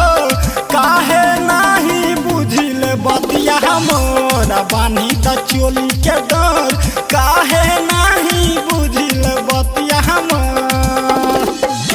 हो काहे नाही बुझिल बतिया मोरा बानी द चोली के डर काहे नाही बुझिल बतिया मोर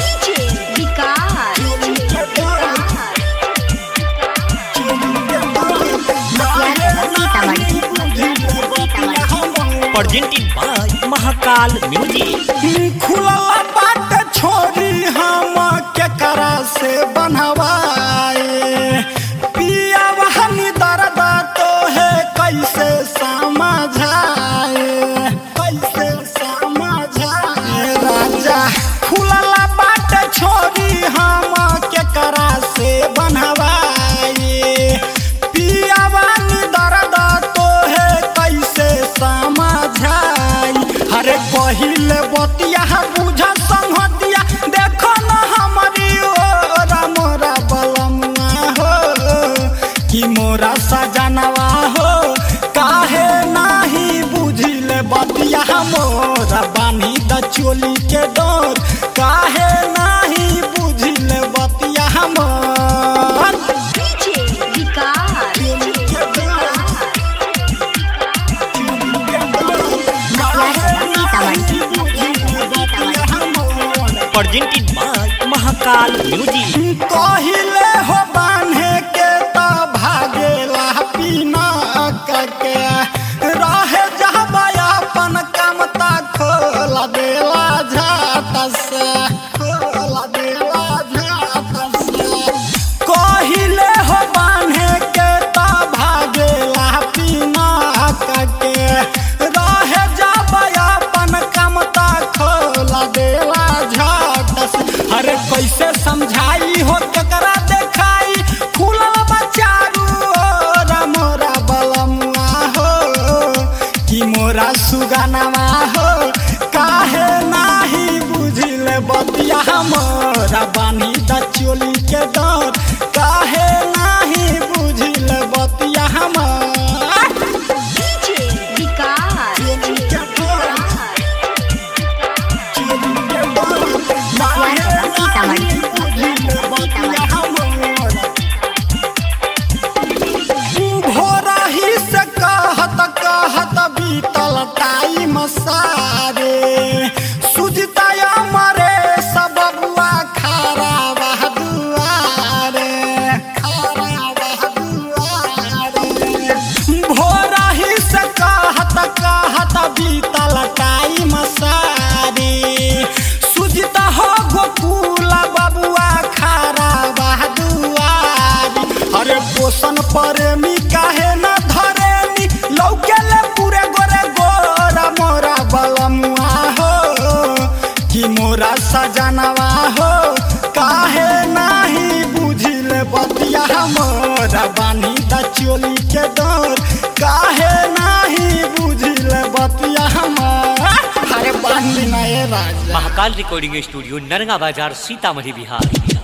presented by महाकाल म्यूजिक। खुला बाट छोरी हम केकरा से बनवाए पिया बहनी दर्द तो है कैसे समझाए राजा खुला बाट छोरी हम केकरा से बनवाए पिया बहनी दर्द तो है कैसे समझाई अरे पहिले बतिया बुझा संगतिया देखो न हमारी ओरा मोरा बलमुआ हो कि मोरा सजनवा हो काहे नाही बुझिल बतिया मोरा बानी द चोली के डोर काहे नाही बुझिल बतिया मोर presented by महाकाल म्यूजिक। कहिले हो बान्हे के त भागेला पीना के रहे जहबा अपन काम ता खोला देला झाट से कहिले हो बान्हे के त भागेला पीना के रहे जहबा अपन काम ता खोला देला झाट से अरे कैसे समझाई हो केकरा देखाई खुला बचारू मोरा बलमुआ हो कि मोरा सुगनवा हो काहे नाही बुझिल बतिया मोरा बानी द चोली के डर काहे नाही बुझिल बतिया भोरही से कहत बीतल टाइम सारे सुजता मरे सब बुआ खारा बहादुआरे भोरही से कहत बीतल टाइम सारे सुजता हो गोकुल बबुआ खारा बहादुआरी अरे पोषण प्रेमी काहे न धरेनी लौकेले पूरे गोरे गोरा मोरा बलमुआ हो कि मोरा सजनवा हो काहे नाही बुझिल बतिया मोरा बानी द चोली के डर काहे नाही बुझिल बतिया अरे बांधी ना ये राजा। महाकाल रिकॉर्डिंग स्टूडियो नरगा बाजार सीतामढ़ी बिहार।